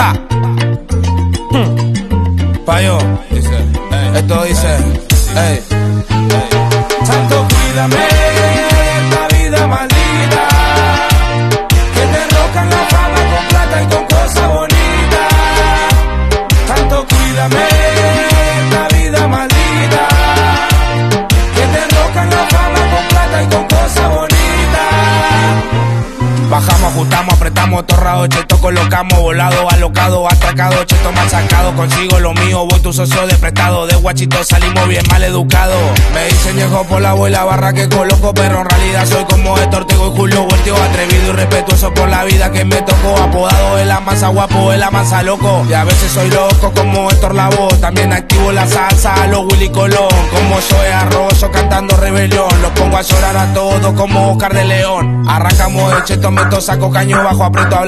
Ja. Payo, esto dice, ey. Santo, cuídame esta vida maldita, que te enrocan la fama con plata y con cosas bonitas. Santo, cuídame esta vida maldita, que te enrocan la fama con plata y con cosas bonitas. Bajamos, ajustamos, apretamos, torrado, cheto, colocamos, volado, alocado, atracado, cheto, machacado, consigo lo mío, voy tu socio de prestado, de guachito salimos bien mal educados. Me dicen viejo por la abuela barra que coloco, pero en realidad soy como Héctor, Tego y Julio, volteo, atrevido y respetuoso por la vida que me tocó, apodado el amasa guapo, el amasa loco, y a veces soy loco como Héctor la voz, también activo la salsa a los Willy Colón, como soy arrozo cantando rebelión, los pongo a llorar a todos como Oscar de León, arrancamos el cheto, meto, saco caño bajo, aprieto